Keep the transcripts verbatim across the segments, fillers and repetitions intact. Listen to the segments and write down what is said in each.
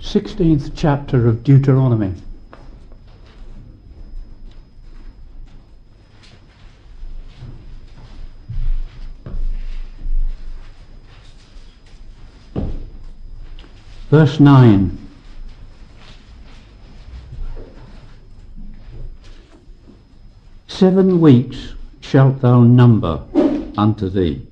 sixteenth chapter of Deuteronomy. Verse nine. Seven weeks shalt thou number unto thee.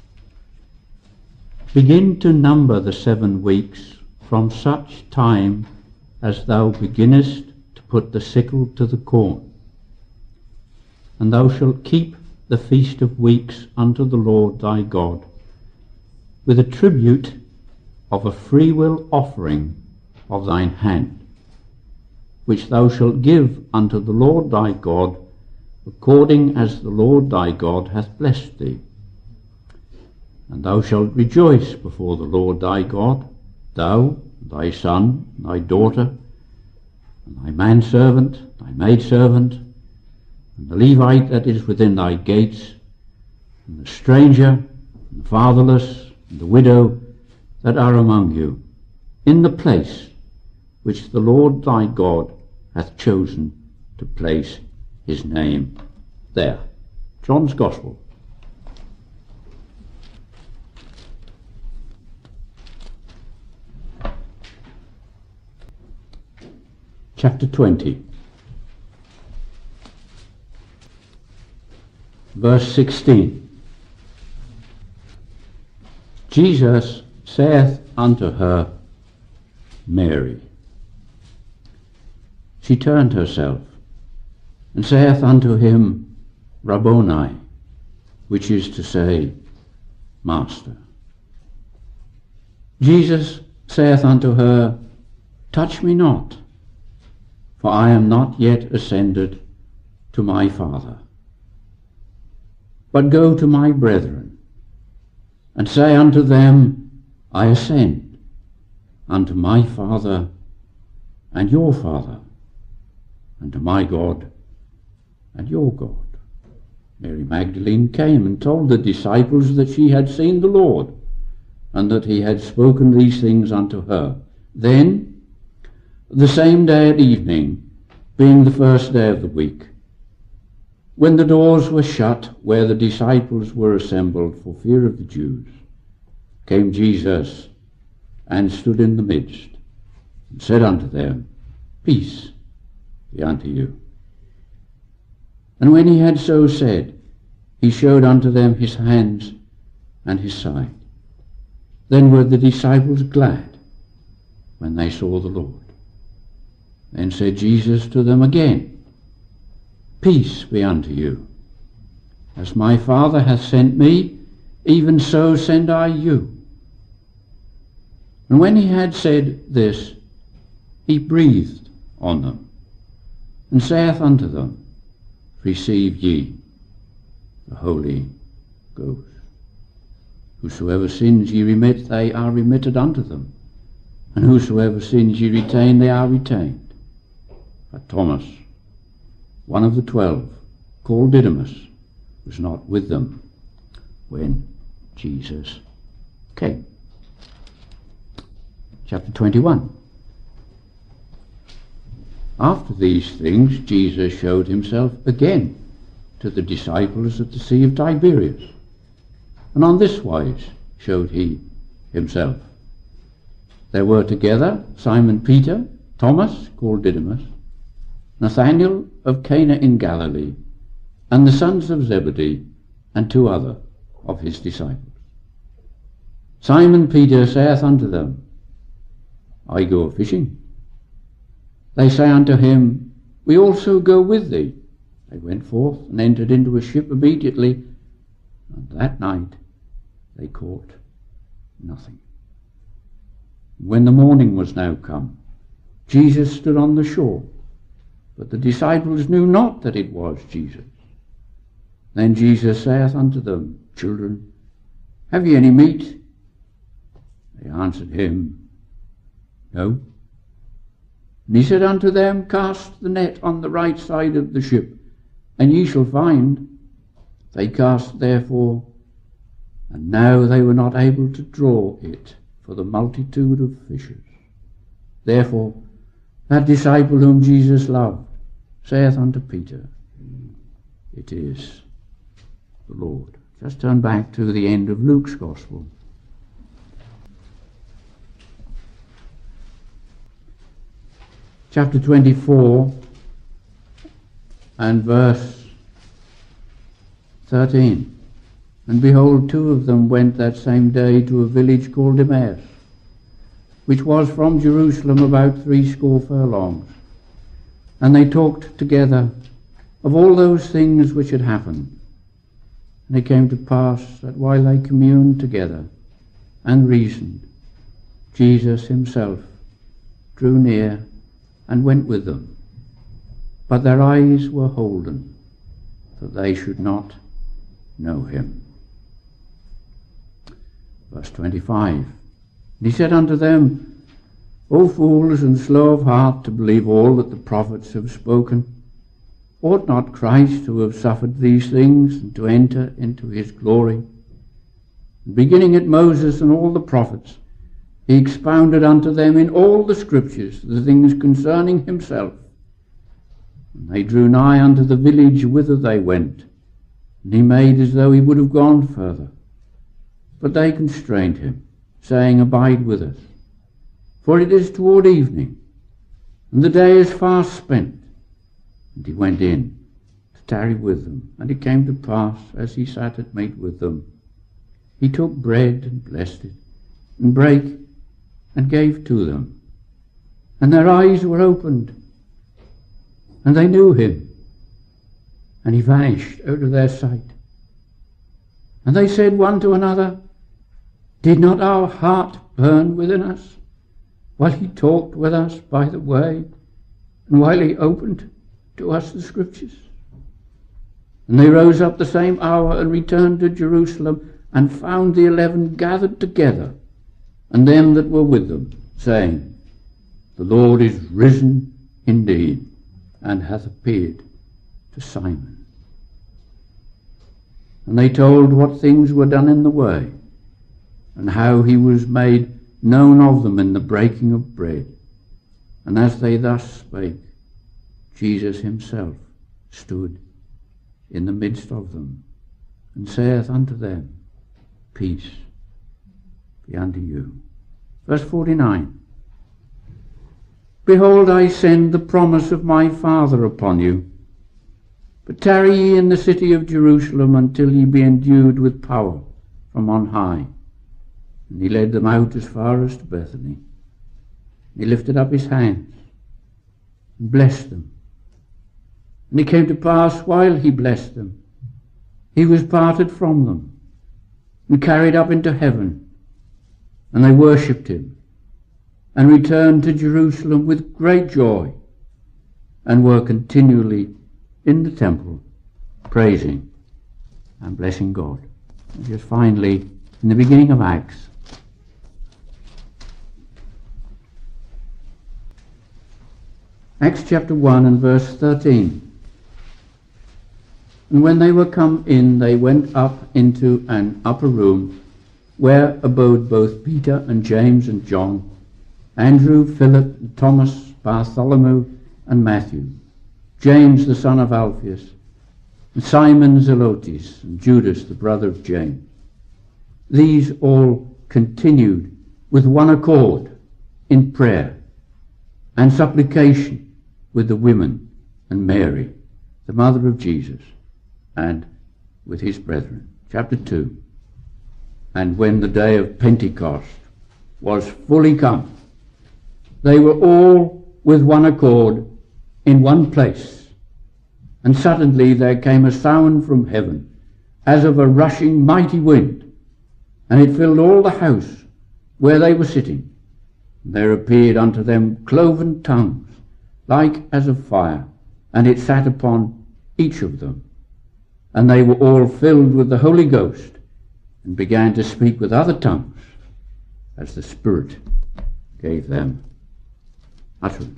Begin to number the seven weeks from such time as thou beginnest to put the sickle to the corn. And thou shalt keep the feast of weeks unto the Lord thy God, with a tribute of a freewill offering of thine hand, which thou shalt give unto the Lord thy God, according as the Lord thy God hath blessed thee. And thou shalt rejoice before the Lord thy God, thou, thy son, thy daughter, and thy manservant, thy maidservant, and the Levite that is within thy gates, and the stranger, and the fatherless, and the widow that are among you, in the place which the Lord thy God hath chosen to place his name there. John's Gospel. Chapter twenty. Verse sixteen. Jesus saith unto her, Mary. She turned herself, and saith unto him, Rabboni, which is to say, Master. Jesus saith unto her, Touch me not, for I am not yet ascended to my Father. But go to my brethren, and say unto them, I ascend unto my Father and your Father, and to my God and your God. Mary Magdalene came and told the disciples that she had seen the Lord, and that he had spoken these things unto her. Then, the same day at evening, being the first day of the week, when the doors were shut where the disciples were assembled for fear of the Jews, came Jesus and stood in the midst, and said unto them, Peace be unto you. And when he had so said, he showed unto them his hands and his side. Then were the disciples glad when they saw the Lord. Then said Jesus to them again, Peace be unto you. As my Father hath sent me, even so send I you. And when he had said this, he breathed on them, and saith unto them, Receive ye the Holy Ghost. Whosoever sins ye remit, they are remitted unto them, and whosoever sins ye retain, they are retained. But Thomas, one of the twelve, called Didymus, was not with them when Jesus came. Chapter twenty-one. After these things Jesus showed himself again to the disciples at the Sea of Tiberias, and on this wise showed he himself. There were together Simon Peter, Thomas called Didymus, Nathanael of Cana in Galilee, and the sons of Zebedee, and two other of his disciples. Simon Peter saith unto them, I go a-fishing. They say unto him, We also go with thee. They went forth and entered into a ship immediately, and that night they caught nothing. When the morning was now come, Jesus stood on the shore, but the disciples knew not that it was Jesus. Then Jesus saith unto them, Children, have ye any meat? They answered him, No. And he said unto them, Cast the net on the right side of the ship, and ye shall find. They cast therefore, and now they were not able to draw it for the multitude of fishers. Therefore, that disciple whom Jesus loved saith unto Peter, it is the Lord. Just turn back to the end of Luke's Gospel. Chapter twenty-four and verse thirteen. And behold, two of them went that same day to a village called Emmaus, which was from Jerusalem about threescore furlongs. And they talked together of all those things which had happened. And it came to pass that while they communed together and reasoned, Jesus himself drew near and went with them. But their eyes were holden, that they should not know him. Verse twenty-five. And he said unto them, O fools, and slow of heart to believe all that the prophets have spoken, ought not Christ to have suffered these things, and to enter into his glory? And beginning at Moses and all the prophets, he expounded unto them in all the scriptures the things concerning himself. And they drew nigh unto the village whither they went, and he made as though he would have gone further. But they constrained him, saying, Abide with us, for it is toward evening, and the day is fast spent. And he went in to tarry with them. And it came to pass, as he sat at meat with them, he took bread and blessed it, and brake, and gave to them. And their eyes were opened, and they knew him, and he vanished out of their sight. And they said one to another, Did not our heart burn within us, while he talked with us by the way, and while he opened to us the scriptures? And they rose up the same hour, and returned to Jerusalem, and found the eleven gathered together, and them that were with them, saying, The Lord is risen indeed, and hath appeared to Simon. And they told what things were done in the way, and how he was made known of them in the breaking of bread. And as they thus spake, Jesus himself stood in the midst of them, and saith unto them, Peace be unto you. Verse forty-nine. Behold, I send the promise of my Father upon you. But tarry ye in the city of Jerusalem until ye be endued with power from on high. And he led them out as far as to Bethany. And he lifted up his hands and blessed them. And it came to pass, while he blessed them, he was parted from them and carried up into heaven. And they worshipped him, and returned to Jerusalem with great joy, and were continually in the temple, praising and blessing God. And just finally, in the beginning of Acts, Acts chapter one and verse thirteen. And when they were come in, they went up into an upper room, where abode both Peter and James and John, Andrew, Philip, and Thomas, Bartholomew, and Matthew, James the son of Alphaeus, and Simon Zelotes, and Judas the brother of James. These all continued with one accord in prayer and supplication with the women and Mary, the mother of Jesus, and with his brethren. Chapter two. And when the day of Pentecost was fully come, they were all with one accord in one place. And suddenly there came a sound from heaven, as of a rushing mighty wind, and it filled all the house where they were sitting. And there appeared unto them cloven tongues, like as of fire, and it sat upon each of them. And they were all filled with the Holy Ghost, and began to speak with other tongues, as the Spirit gave them utterance.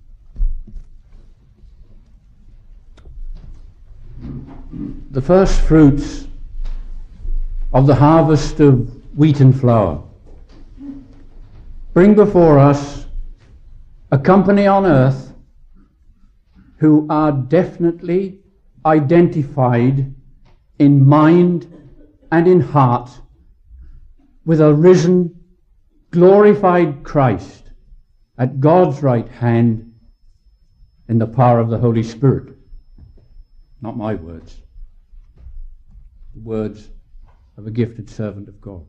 The first fruits of the harvest of wheat and flour bring before us a company on earth who are definitely identified in mind and in heart with a risen, glorified Christ at God's right hand in the power of the Holy Spirit. Not my words. The words of a gifted servant of God.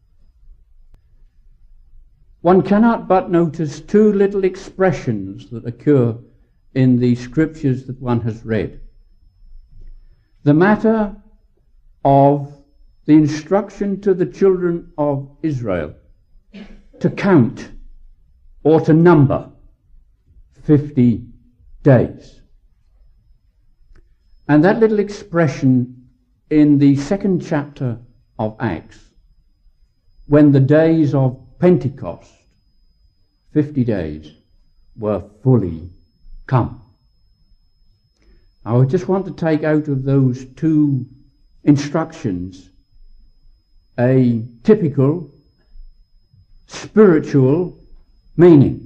One cannot but notice two little expressions that occur in the scriptures that one has read. The matter of the instruction to the children of Israel to count or to number fifty days. And that little expression in the second chapter of Acts, when the days of Pentecost, fifty days, were fully come. I just want to take out of those two instructions a typical spiritual meaning.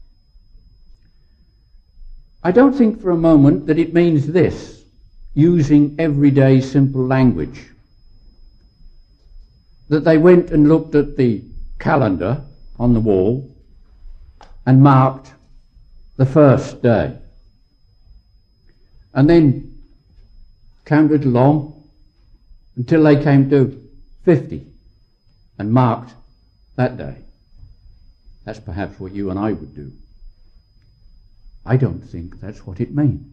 I don't think for a moment that it means this, using everyday simple language, that they went and looked at the calendar on the wall and marked the first day, and then counted along until they came to fifty and marked that day. That's perhaps what you and I would do. I don't think that's what it means.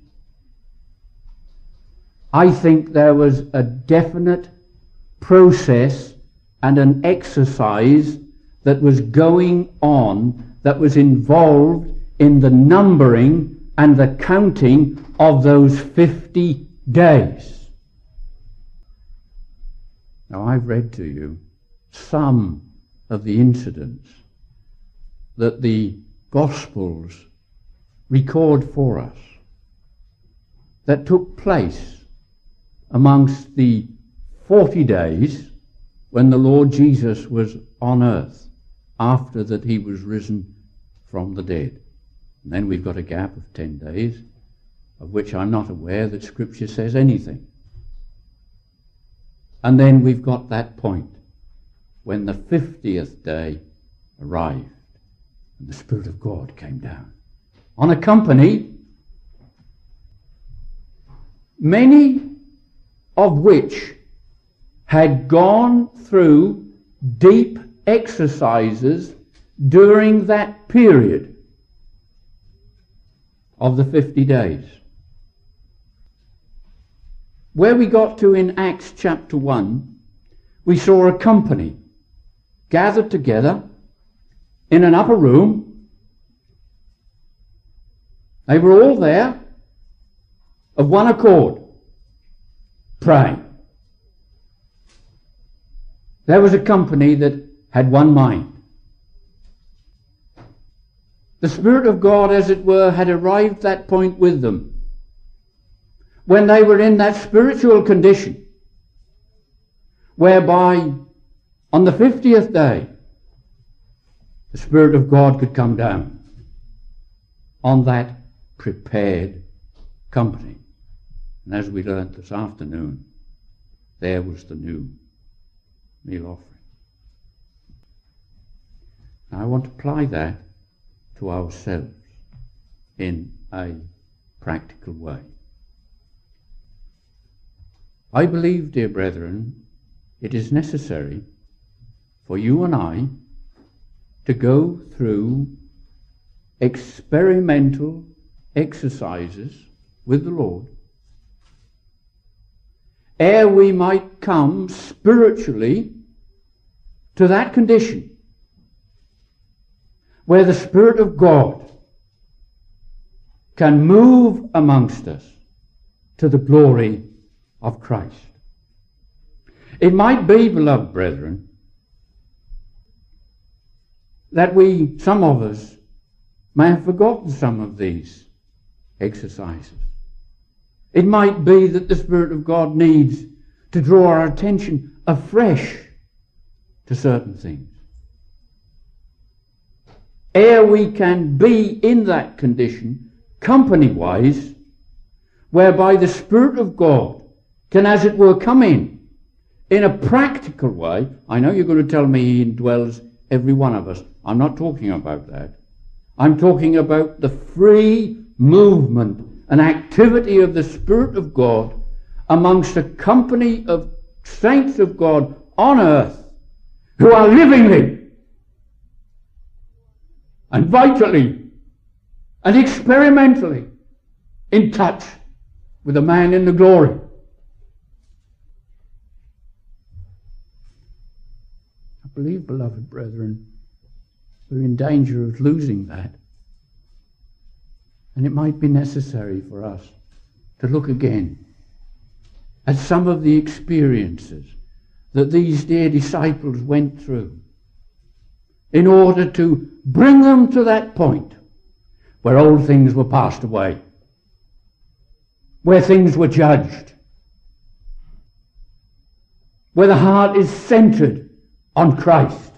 I think there was a definite process and an exercise that was going on, that was involved in the numbering and the counting of those fifty days. Now, I've read to you some of the incidents that the Gospels record for us that took place amongst the forty days when the Lord Jesus was on earth, after that he was risen from the dead. And then we've got a gap of ten days, of which I'm not aware that Scripture says anything. And then we've got that point when the fiftieth day arrived and the Spirit of God came down on a company, many of which had gone through deep exercises during that period of the fifty days. Where we got to in Acts chapter one, we saw a company gathered together in an upper room. They were all there of one accord, praying. There was a company that had one mind. The Spirit of God, as it were, had arrived at that point with them, when they were in that spiritual condition whereby on the fiftieth day the Spirit of God could come down on that prepared company. And as we learnt this afternoon, there was the new meal offering. Now I want to apply that to ourselves in a practical way. I believe, dear brethren, it is necessary for you and I to go through experimental exercises with the Lord ere we might come spiritually to that condition where the Spirit of God can move amongst us to the glory of Christ. It might be, beloved brethren, that we, some of us, may have forgotten some of these exercises. It might be that the Spirit of God needs to draw our attention afresh to certain things. ere we can be in that condition, company-wise, whereby the Spirit of God can, as it were, come in, in a practical way. I know you're going to tell me He indwells every one of us. I'm not talking about that. I'm talking about the free movement and activity of the Spirit of God amongst a company of saints of God on earth who are livingly and vitally and experimentally in touch with the man in the glory. I believe, beloved brethren, we're in danger of losing that. And it might be necessary for us to look again at some of the experiences that these dear disciples went through in order to bring them to that point where old things were passed away, where things were judged, where the heart is centered on Christ,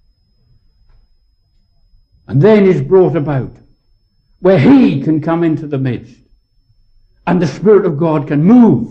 and then is brought about where He can come into the midst and the Spirit of God can move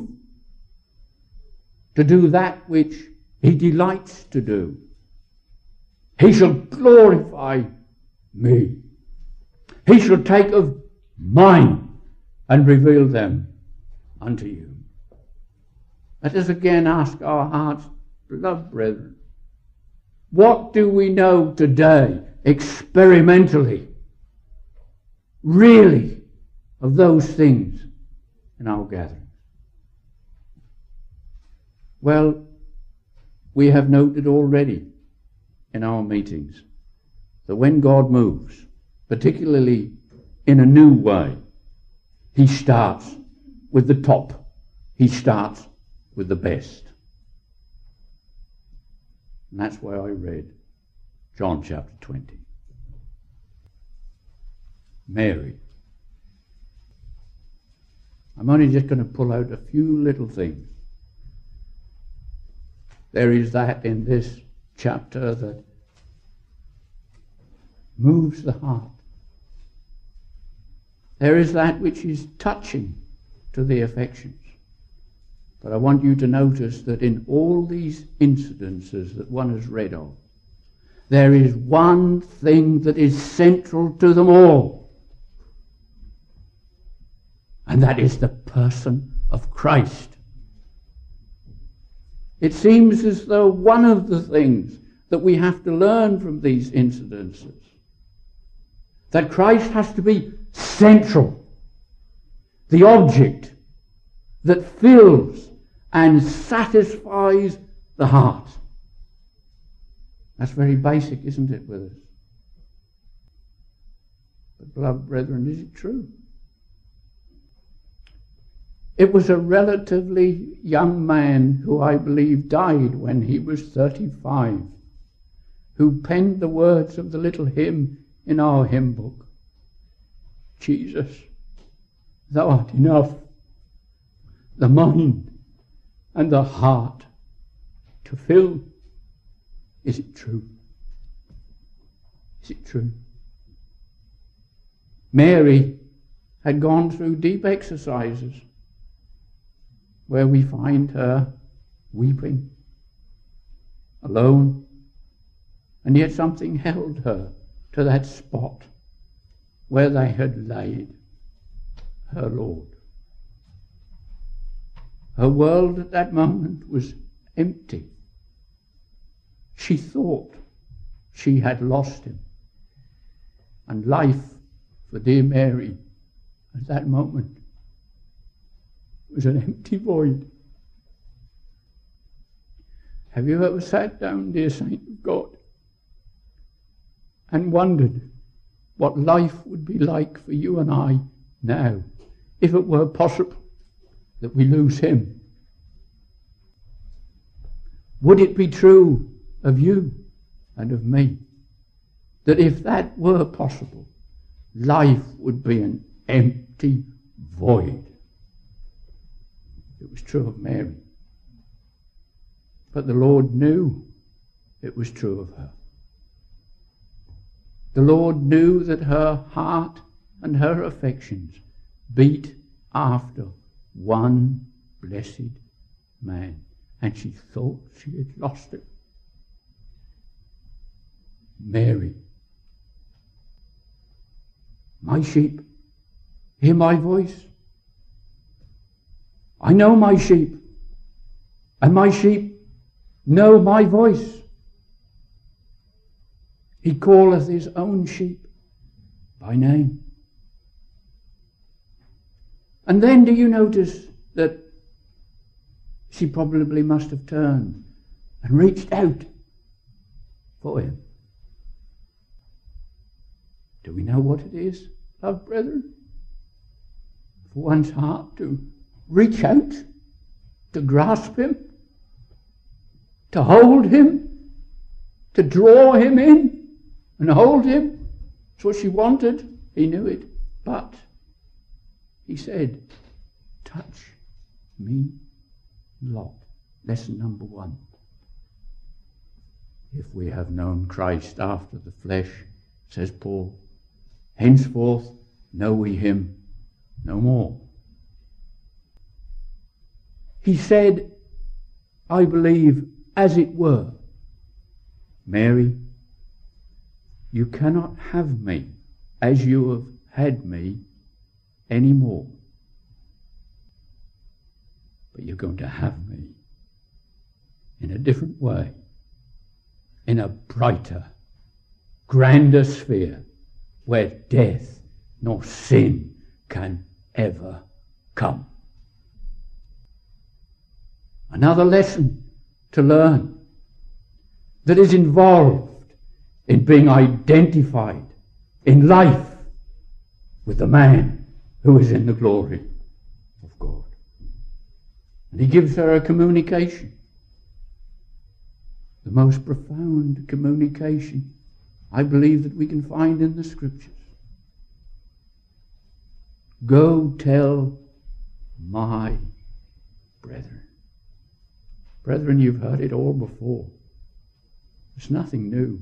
to do that which He delights to do. He shall glorify me. He shall take of mine and reveal them unto you. Let us again ask our hearts, beloved brethren, what do we know today experimentally, really, of those things in our gatherings? Well, we have noted already in our meetings that when God moves, particularly in a new way, He starts with the top. He starts with the best. And that's why I read John chapter twenty. Mary. I'm only just going to pull out a few little things. There is that in this chapter that moves the heart. There is that which is touching to the affections. But I want you to notice that in all these incidences that one has read of, there is one thing that is central to them all. And that is the person of Christ. It seems as though one of the things that we have to learn from these incidences, that Christ has to be central, the object that fills and satisfies the heart. That's very basic, isn't it, with us? But, beloved brethren, is it true? It was a relatively young man who I believe died when he was thirty-five, who penned the words of the little hymn in our hymn book. Jesus, thou art enough, the mind and the heart to fill. Is it true? Is it true? Mary had gone through deep exercises where we find her weeping, alone, and yet something held her to that spot where they had laid her Lord. Her world at that moment was empty. She thought she had lost him. And life for dear Mary at that moment was an empty void. Have you ever sat down, dear saint of God, and wondered what life would be like for you and I now, if it were possible that we lose him? Would it be true of you and of me that if that were possible, life would be an empty void? It was true of Mary. But the Lord knew it was true of her. The Lord knew that her heart and her affections beat after one blessed man, and she thought she had lost it. Mary, my sheep hear my voice. I know my sheep, and my sheep know my voice. He calleth his own sheep by name. And then do you notice that she probably must have turned and reached out for him? Do we know what it is, loved brethren? For one's heart to reach out, to grasp him, to hold him, to draw him in and hold him. That's what she wanted. He knew it. But he said, touch me not. Lesson number one. If we have known Christ after the flesh, says Paul, henceforth know we him no more. He said, I believe, as it were, Mary, you cannot have me as you have had me anymore. But you're going to have me in a different way, in a brighter, grander sphere where death nor sin can ever come. Another lesson to learn that is involved in being identified in life with the man who is in the glory of God. And he gives her a communication, the most profound communication I believe that we can find in the Scriptures. Go tell my brethren. Brethren, you've heard it all before. It's nothing new.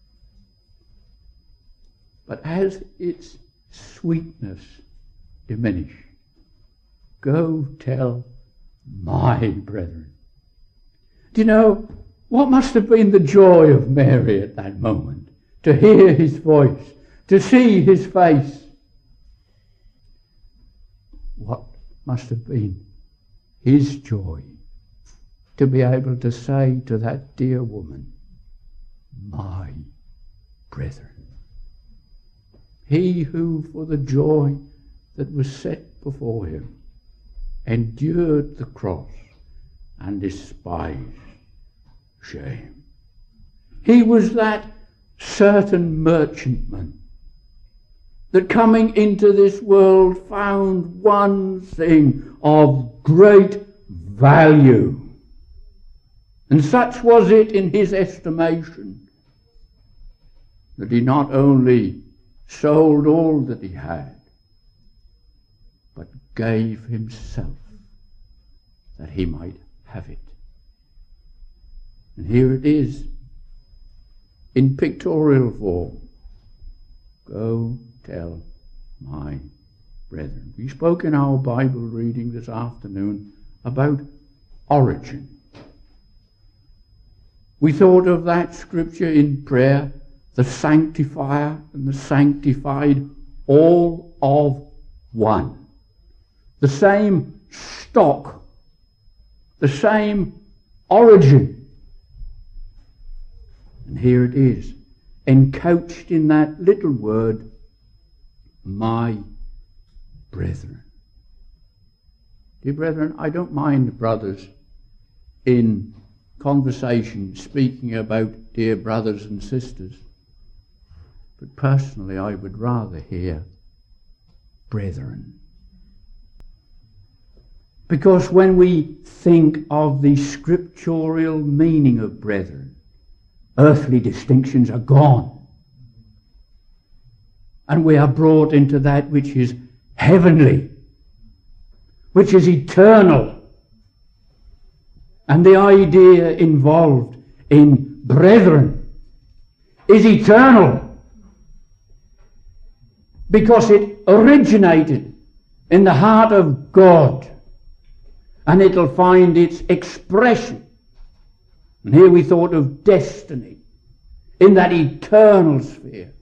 But as its sweetness diminish, go tell my brethren. Do you know what must have been the joy of Mary at that moment? To hear his voice, to see his face. What must have been his joy to be able to say to that dear woman, my brethren. He who for the joy that was set before him endured the cross and despised shame. He was that certain merchantman that coming into this world found one thing of great value. And such was it in his estimation that he not only sold all that he had, but gave himself that he might have it. And here it is in pictorial form. Go tell my brethren. We spoke in our Bible reading this afternoon about origin. We thought of that scripture in prayer, the sanctifier and the sanctified, all of one. The same stock, the same origin. And here it is, encouched in that little word, my brethren. Dear brethren, I don't mind brothers in conversation speaking about dear brothers and sisters, but personally I would rather hear brethren. Because when we think of the scriptural meaning of brethren, earthly distinctions are gone. And we are brought into that which is heavenly, which is eternal. And the idea involved in brethren is eternal. because it originated in the heart of God, and it'll find its expression. And here we thought of destiny in that eternal sphere,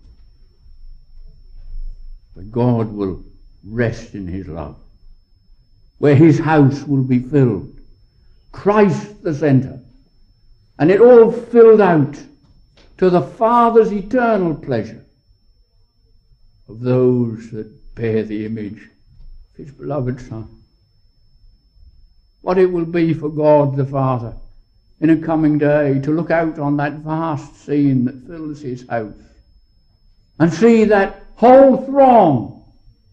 where God will rest in his love, where his house will be filled, Christ the centre, and it all filled out to the Father's eternal pleasure of those that bear the image of his beloved Son. What it will be for God the Father in a coming day to look out on that vast scene that fills his house and see that whole throng.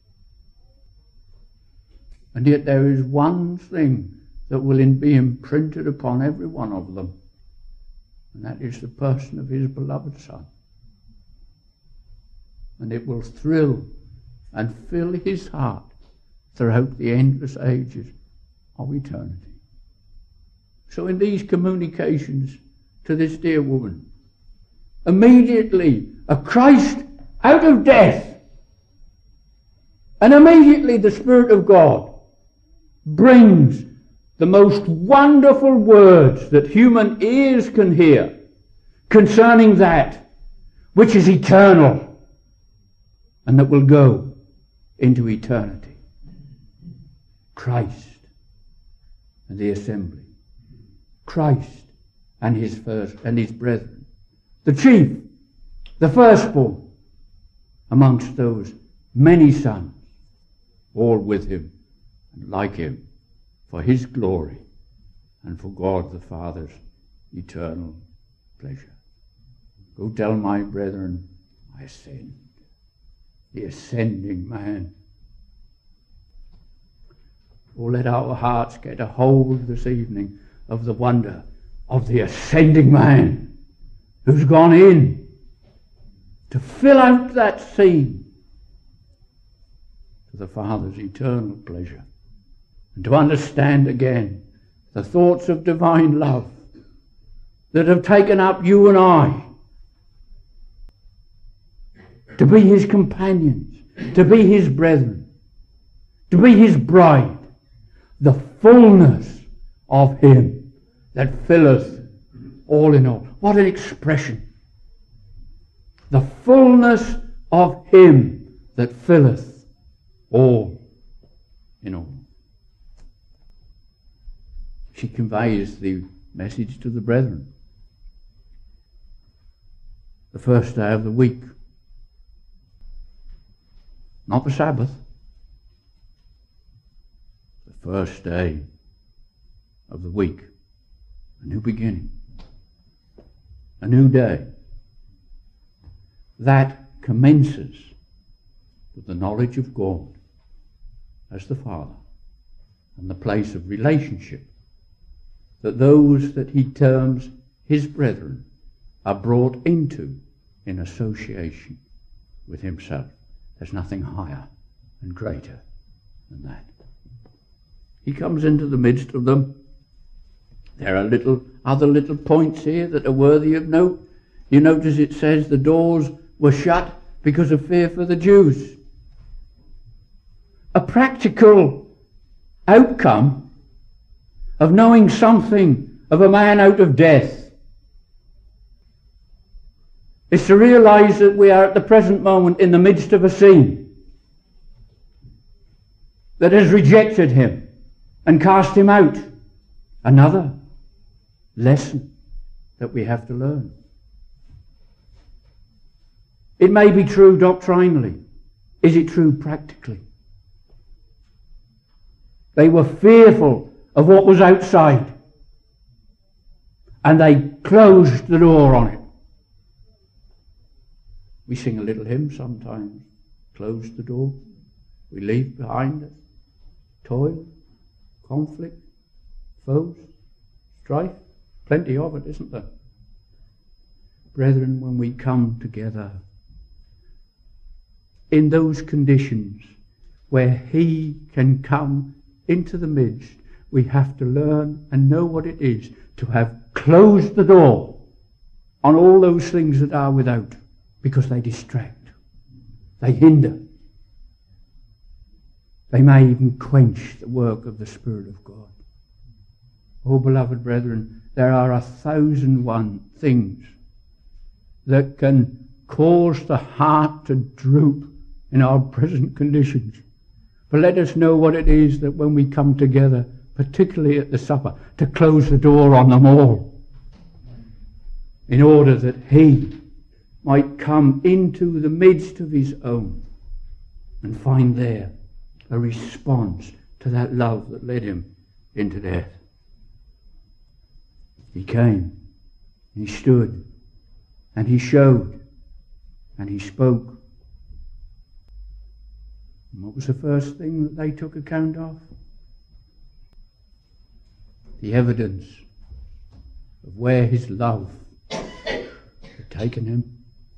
And yet there is one thing that will be imprinted upon every one of them, and that is the person of his beloved Son. And it will thrill and fill his heart throughout the endless ages of eternity. So in these communications to this dear woman, immediately a Christ out of death, and immediately the Spirit of God brings the most wonderful words that human ears can hear concerning that which is eternal and that will go into eternity. Christ and the assembly. Christ and his first and his brethren. The chief, the firstborn amongst those many sons, all with him and like him, for his glory and for God the Father's eternal pleasure. Go tell my brethren, I ascend. The ascending man. Oh, let our hearts get a hold this evening of the wonder of the ascending man who's gone in to fill out that scene to the Father's eternal pleasure, and to understand again the thoughts of divine love that have taken up you and I, to be his companions, to be his brethren, to be his bride, the fullness of him that filleth all in all. What an expression! The fullness of him that filleth all in all. She conveys the message to the brethren. The first day of the week. Not the Sabbath. The first day of the week. A new beginning. A new day. That commences with the knowledge of God as the Father and the place of relationship that those that he terms his brethren are brought into in association with himself. There's nothing higher and greater than that. He comes into the midst of them. There are little other little points here that are worthy of note. You notice it says the doors were shut because of fear for the Jews. A practical outcome of knowing something of a man out of death is to realize that we are at the present moment in the midst of a scene that has rejected him and cast him out. Another lesson that we have to learn. It may be true doctrinally. Is it true practically? They were fearful of what was outside, and they closed the door on it. We sing a little hymn sometimes. Close the door. We leave behind us toil, conflict, foes, strife. Plenty of it, isn't there? Brethren, when we come together in those conditions where he can come into the midst, we have to learn and know what it is to have closed the door on all those things that are without, because they distract, they hinder, They may even quench the work of the Spirit of God. Oh, beloved brethren, there are a thousand one things that can cause the heart to droop in our present conditions. But let us know what it is that when we come together, particularly at the supper, to close the door on them all, in order that he might come into the midst of his own and find there a response to that love that led him into death. He came, he stood, and he showed, and he spoke. And what was the first thing that they took account of? The evidence of where his love had taken him.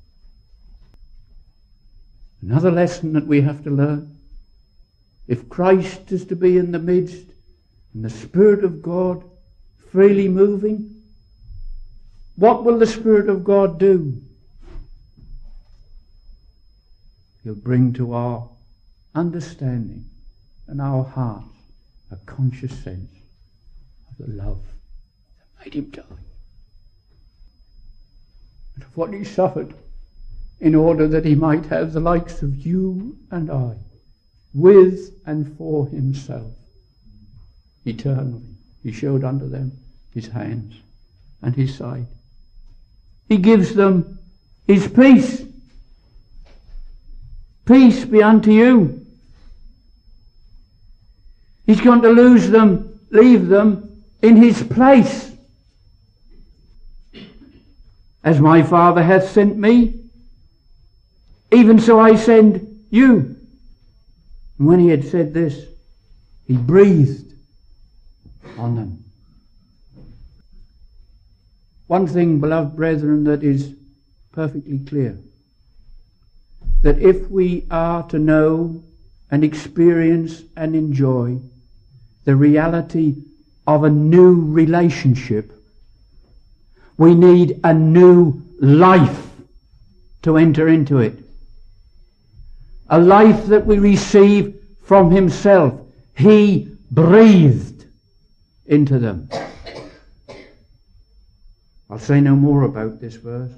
Another lesson that we have to learn. If Christ is to be in the midst and the Spirit of God freely moving, what will the Spirit of God do? He'll bring to our understanding and our hearts a conscious sense of the love that made him die. And of what he suffered in order that he might have the likes of you and I with and for himself eternally. He showed unto them his hands and his side. He gives them his peace. Peace be unto you. He's going to lose them, leave them in his place. As my Father hath sent me, even so I send you. And when he had said this, he breathed on them. One thing, beloved brethren, that is perfectly clear, that if we are to know and experience and enjoy the reality of a new relationship, we need a new life to enter into it. A life that we receive from himself. He breathed into them. I'll say no more about this verse.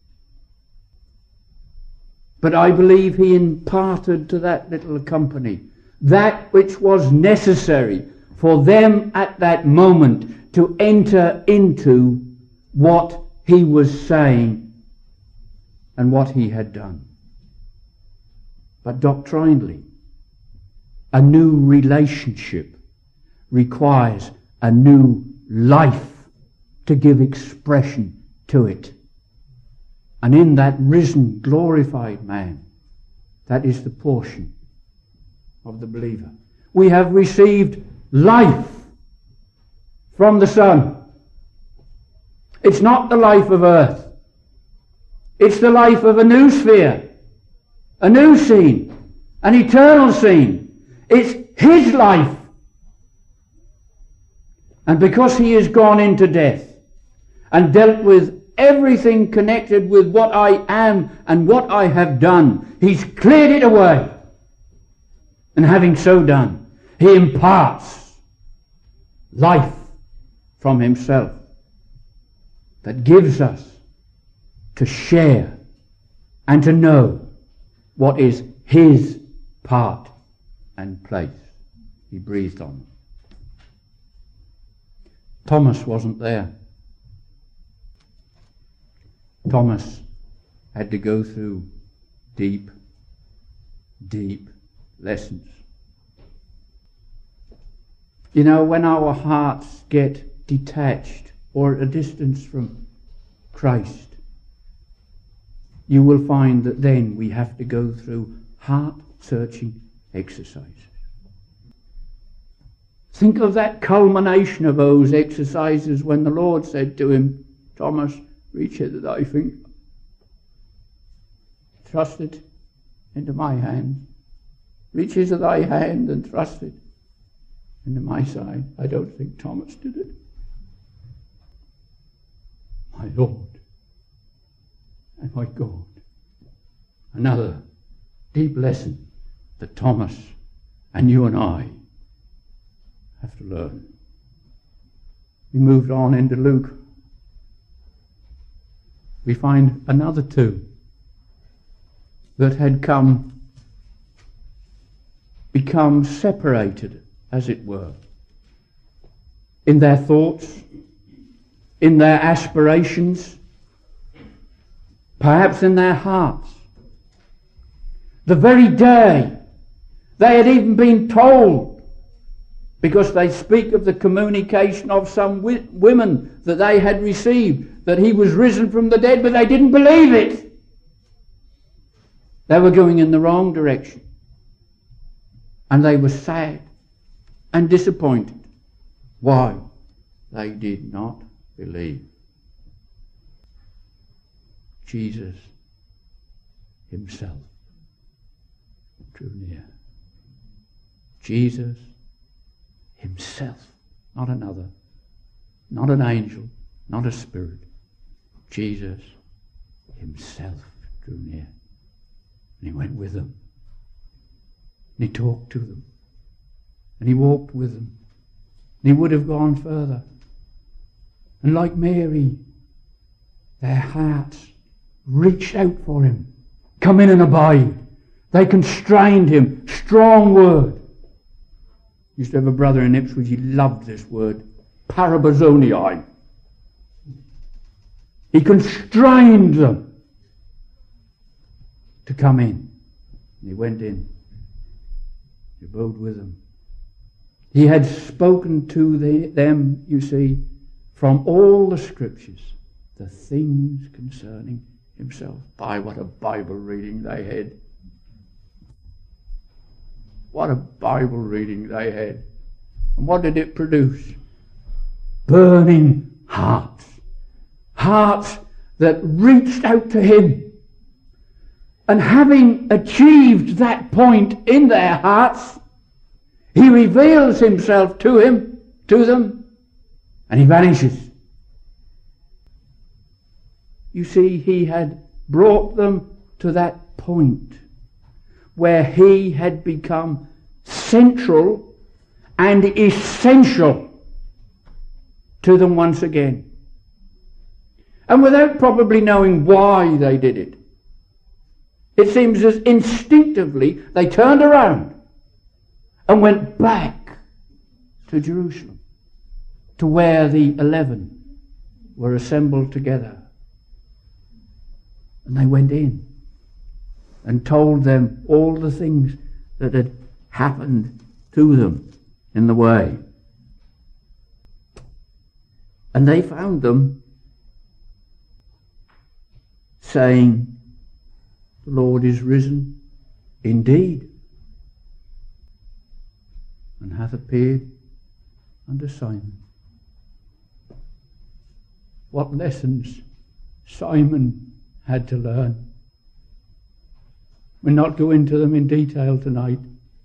But I believe he imparted to that little company that which was necessary for them at that moment to enter into what he was saying and what he had done. But doctrinally, a new relationship requires a new life to give expression to it. And in that risen, glorified man, that is the portion of the believer. We have received life from the Son. It's not the life of earth. It's the life of a new sphere, a new scene, an eternal scene. It's his life. And because he has gone into death and dealt with everything connected with what I am and what I have done, he's cleared it away. And having so done, he imparts life from himself that gives us to share and to know what is his part and place. He breathed on them. Thomas wasn't there. Thomas had to go through deep, deep lessons. You know, when our hearts get detached or at a distance from Christ, you will find that then we have to go through heart-searching exercises. Think of that culmination of those exercises when the Lord said to him, Thomas, reach hither thy finger. Thrust it into my hand. Reach hither thy hand and thrust it into my side. I don't think Thomas did it. My Lord and my God. Another deep lesson that Thomas and you and I have to learn. We moved on into Luke. We find another two that had come, become separated, as it were, in their thoughts, in their aspirations, perhaps in their hearts. The very day they had even been told, because they speak of the communication of some wi- women that they had received, that he was risen from the dead, but they didn't believe it. They were going in the wrong direction. And they were sad and disappointed. Why? They did not believe. Jesus himself drew near. Jesus himself, not another, not an angel, not a spirit. Jesus himself drew near. And he went with them. And he talked to them. And he walked with them. And he would have gone further. And like Mary, their hearts reached out for him. Come in and abide. They constrained him. Strong word. Used to have a brother in Ipswich, he loved this word. Parabazonii. He constrained them to come in. And he went in. He abode with them. He had spoken to the, them, you see, from all the scriptures, the things concerning himself. By what a Bible reading they had. What a Bible reading they had. And what did it produce? Burning hearts. Hearts that reached out to him. And having achieved that point in their hearts, he reveals himself to him, to them, and he vanishes. You see, he had brought them to that point where he had become central and essential to them once again. And without probably knowing why they did it, it seems as instinctively they turned around and went back to Jerusalem, to where the eleven were assembled together. And they went in and told them all the things that had happened to them in the way. And they found them saying, "The Lord is risen indeed, and hath appeared unto Simon." What lessons Simon had to learn. We'll not go into them in detail tonight.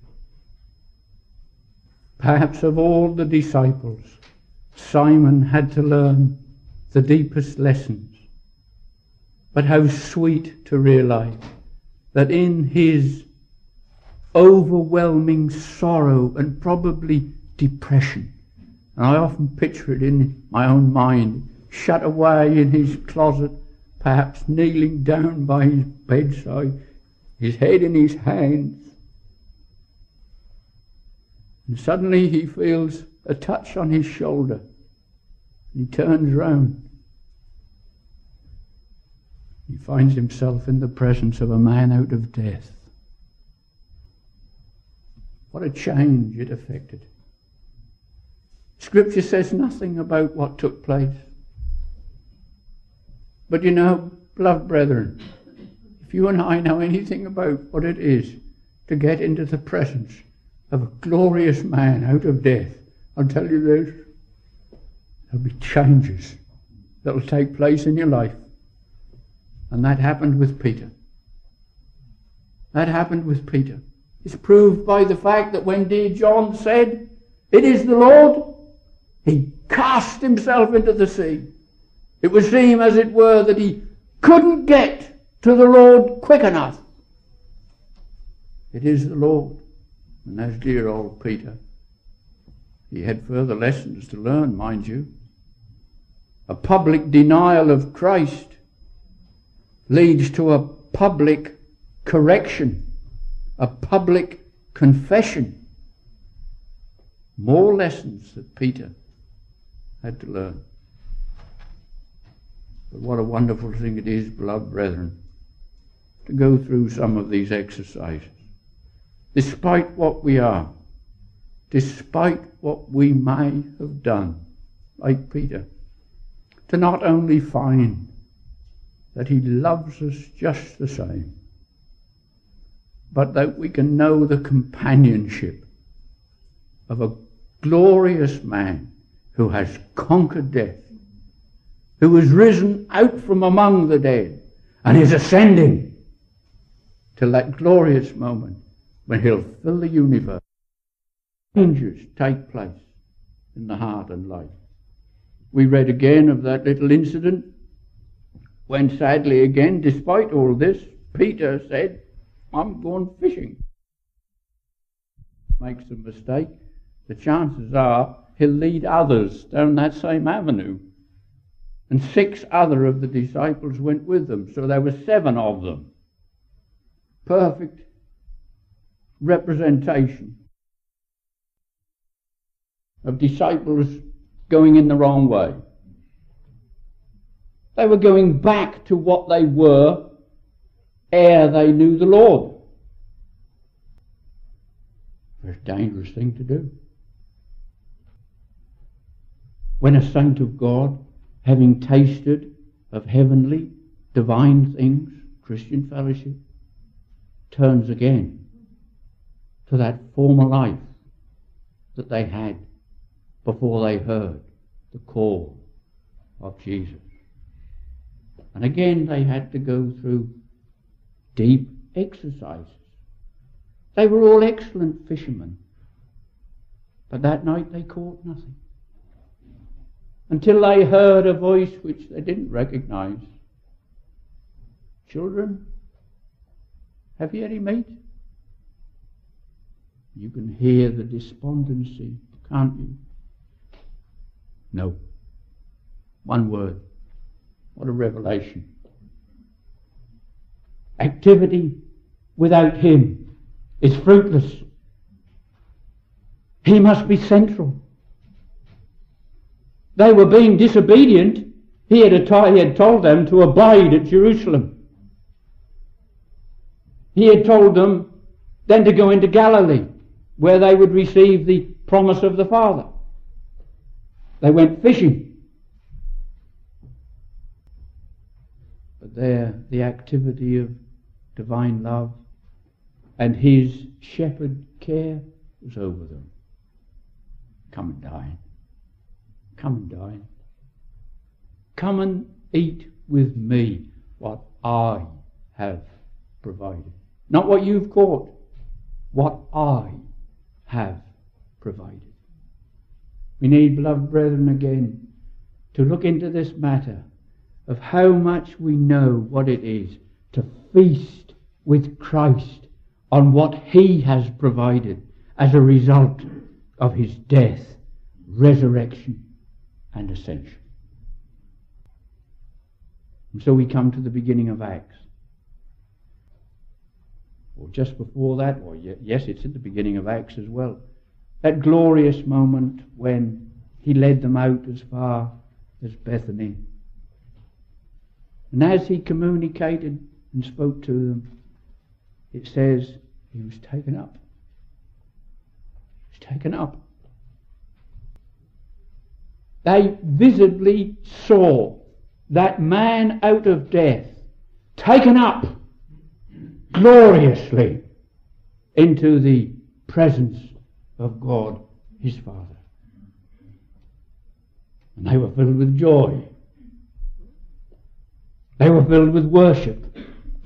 Perhaps of all the disciples, Simon had to learn the deepest lessons. But how sweet to realize that in his overwhelming sorrow and probably depression, and I often picture it in my own mind, shut away in his closet, perhaps kneeling down by his bedside, his head in his hands. And suddenly he feels a touch on his shoulder. He turns round. He finds himself in the presence of a man out of death. What a change it effected. Scripture says nothing about what took place. But you know, beloved brethren, if you and I know anything about what it is to get into the presence of a glorious man out of death, I'll tell you this, there'll be changes that will take place in your life. And that happened with Peter. That happened with Peter. It's proved by the fact that when dear John said, "It is the Lord," he cast himself into the sea. It would seem, as it were, that he couldn't get to the Lord quick enough. It is the Lord. And as dear old Peter, he had further lessons to learn, mind you. A public denial of Christ leads to a public correction, a public confession. More lessons that Peter had to learn. But what a wonderful thing it is, beloved brethren, to go through some of these exercises. Despite what we are, despite what we may have done, like Peter, to not only find that he loves us just the same, but that we can know the companionship of a glorious man who has conquered death, who has risen out from among the dead and is ascending till that glorious moment when he'll fill the universe. Changes take place in the heart and life. We read again of that little incident when sadly again, despite all this, Peter said, I'm going fishing. Makes a mistake, the chances are he'll lead others down that same avenue. And six other of the disciples went with them, so there were seven of them. Perfect representation of disciples going in the wrong way. They were going back to what they were ere they knew the Lord. It's a dangerous thing to do. When a saint of God, having tasted of heavenly, divine things, Christian fellowship, turns again to that former life that they had before they heard the call of Jesus. And again they had to go through deep exercises. They were all excellent fishermen, but that night they caught nothing. Until they heard a voice which they didn't recognize. Children, have you any meat? You can hear the despondency, can't you? No. One word. What a revelation. Activity without him is fruitless. He must be central. They were being disobedient. He had, he had told them to abide at Jerusalem. He had told them then to go into Galilee, where they would receive the promise of the Father. They went fishing. But there, the activity of divine love and his shepherd care was over them. Come and dine. Come and dine. Come and eat with me what I have provided. Not what you've caught, what I have provided. We need, beloved brethren, again to look into this matter of how much we know what it is to feast with Christ on what he has provided as a result of his death, resurrection, and ascension. And so we come to the beginning of Acts. Or just before that, or yes, it's at the beginning of Acts as well. That glorious moment when he led them out as far as Bethany. And as he communicated and spoke to them, it says he was taken up. He was taken up. They visibly saw that man out of death taken up gloriously into the presence of God his Father. And they were filled with joy. They were filled with worship.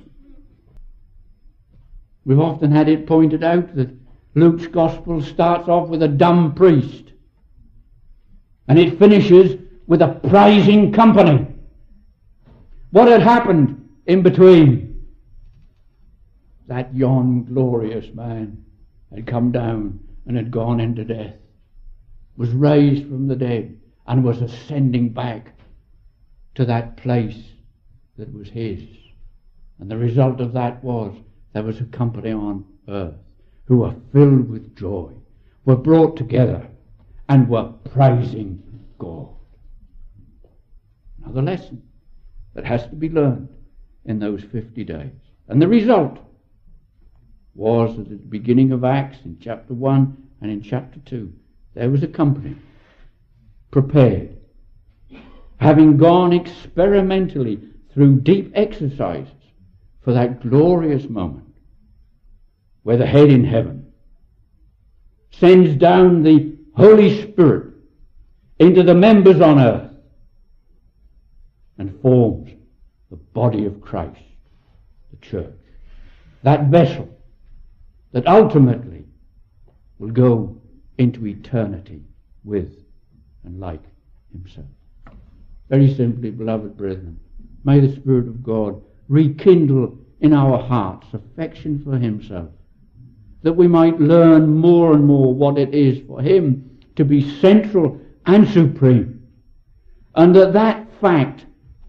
We've often had it pointed out that Luke's gospel starts off with a dumb priest and it finishes with a praising company. What had happened in between? That yon glorious man had come down and had gone into death, was raised from the dead, and was ascending back to that place that was his. And the result of that was there was a company on earth who were filled with joy, were brought together, and were praising God. Now the lesson that has to be learned in those fifty days. And the result was that at the beginning of Acts, in chapter one and in chapter two, there was a company prepared, having gone experimentally through deep exercises for that glorious moment where the head in heaven sends down the Holy Spirit into the members on earth and forms the body of Christ, the church, that vessel that ultimately will go into eternity with and like himself. Very simply, beloved brethren, may the Spirit of God rekindle in our hearts affection for himself, that we might learn more and more what it is for him to be central and supreme, and that that fact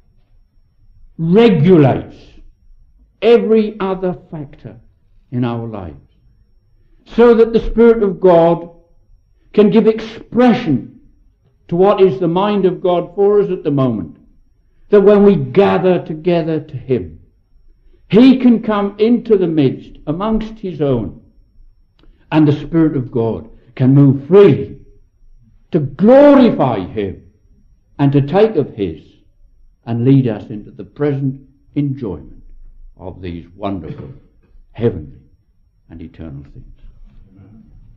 regulates every other factor in our lives, so that the Spirit of God can give expression to what is the mind of God for us at the moment, that when we gather together to him, he can come into the midst amongst his own, and the Spirit of God can move freely to glorify him and to take of his and lead us into the present enjoyment of these wonderful, heavenly and eternal things.